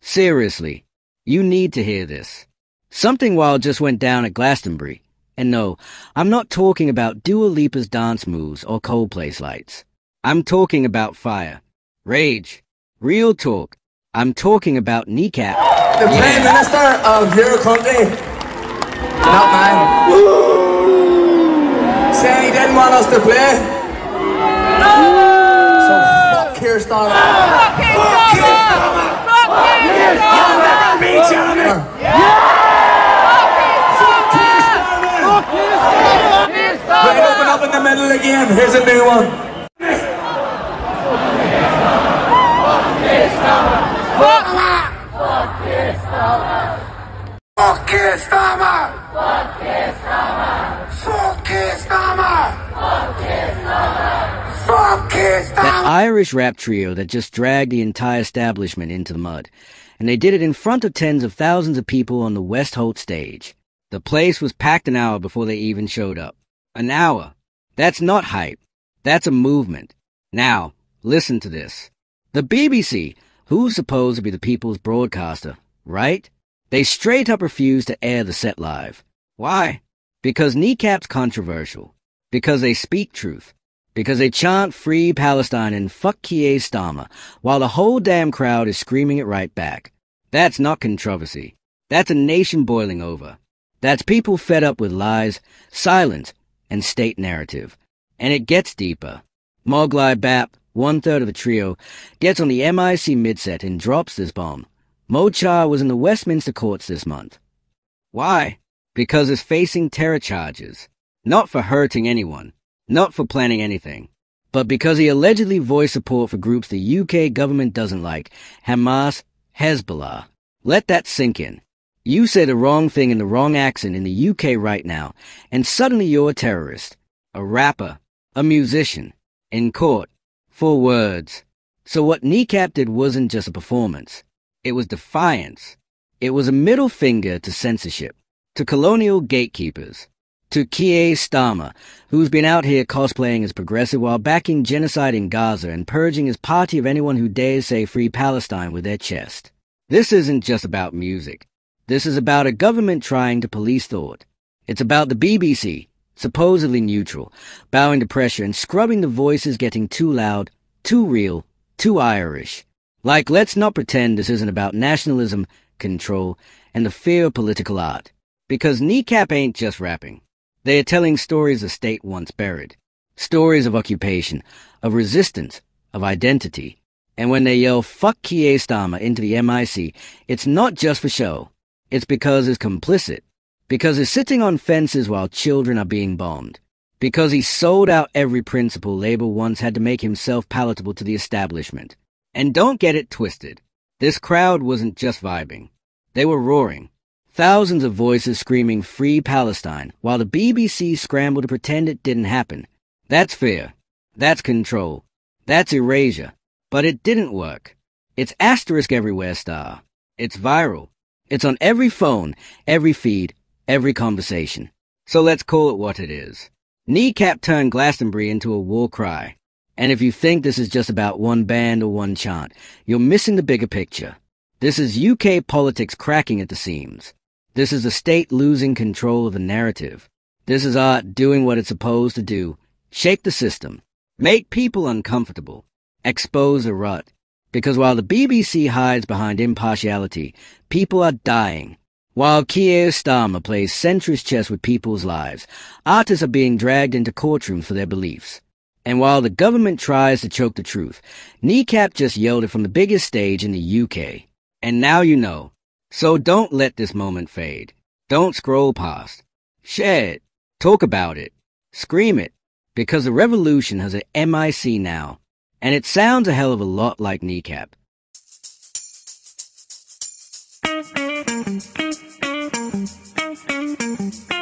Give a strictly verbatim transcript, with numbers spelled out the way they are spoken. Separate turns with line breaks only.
Seriously, you need to hear this. Something wild just went down at Glastonbury. And no, I'm not talking about Dua Lipa's dance moves or Coldplay's lights. I'm talking about fire, rage, real talk. I'm talking about Kneecap.
The yeah. Prime Minister of your country, not mine, saying he didn't want us to play. No! So fuck Keir Starmer.
Fuck Keir Starmer! Fuck Keir Starmer!
You'll never be gentlemen! Fuck Keir Starmer! Fuck Keir Starmer! We're gonna open up in the middle again. Here's a new one. Fuck Keir Starmer! Fuck Keir Starmer! Fuck Keir Starmer! Fuck Keir Starmer! Fuck Keir Starmer! Fuck Keir Starmer! Fuck Keir Starmer!
That Irish rap trio that just dragged the entire establishment into the mud. And they did it in front of tens of thousands of people on the West Holt stage. The place was packed an hour before they even showed up. An hour. That's not hype. That's a movement. Now, listen to this. The B B C, who's supposed to be the people's broadcaster, right? They straight up refused to air the set live. Why? Because Kneecap's controversial. Because they speak truth. Because they chant Free Palestine and fuck Keir Starmer, while the whole damn crowd is screaming it right back. That's not controversy. That's a nation boiling over. That's people fed up with lies, silence, and state narrative. And it gets deeper. Moghlai Bap, one-third of the trio, gets on the M I C midset and drops this bomb. Mo Cha was in the Westminster courts this month. Why? Because it's facing terror charges. Not for hurting anyone. Not for planning anything. But because he allegedly voiced support for groups the U K government doesn't like. Hamas, Hezbollah. Let that sink in. You say the wrong thing in the wrong accent in the U K right now, and suddenly you're a terrorist. A rapper. A musician. In court. For words. So what Kneecap did wasn't just a performance. It was defiance. It was a middle finger to censorship. To colonial gatekeepers. To Keir Starmer, who's been out here cosplaying as progressive while backing genocide in Gaza and purging his party of anyone who dares say Free Palestine with their chest. This isn't just about music. This is about a government trying to police thought. It's about the B B C, supposedly neutral, bowing to pressure and scrubbing the voices getting too loud, too real, too Irish. Like, let's not pretend this isn't about nationalism, control, and the fear of political art. Because Kneecap ain't just rapping. They are telling stories the state once buried. Stories of occupation, of resistance, of identity. And when they yell, fuck Keir Starmer into the M I C, it's not just for show. It's because he's complicit. Because he's sitting on fences while children are being bombed. Because he sold out every principle Labour once had to make himself palatable to the establishment. And don't get it twisted. This crowd wasn't just vibing. They were roaring. Thousands of voices screaming Free Palestine, while the B B C scrambled to pretend it didn't happen. That's fear. That's control. That's erasure. But it didn't work. It's asterisk everywhere star. It's viral. It's on every phone, every feed, every conversation. So let's call it what it is. Kneecap turned Glastonbury into a war cry. And if you think this is just about one band or one chant, you're missing the bigger picture. This is U K politics cracking at the seams. This is the state losing control of the narrative. This is art doing what it's supposed to do. Shake the system. Make people uncomfortable. Expose a rut. Because while the B B C hides behind impartiality, people are dying. While Keir Starmer plays centrist chess with people's lives, artists are being dragged into courtrooms for their beliefs. And while the government tries to choke the truth, Kneecap just yelled it from the biggest stage in the U K. And now you know. So don't let this moment fade. Don't scroll past. Share it. Talk about it. Scream it. Because the revolution has an M I C now. And it sounds a hell of a lot like Kneecap.
Thank you.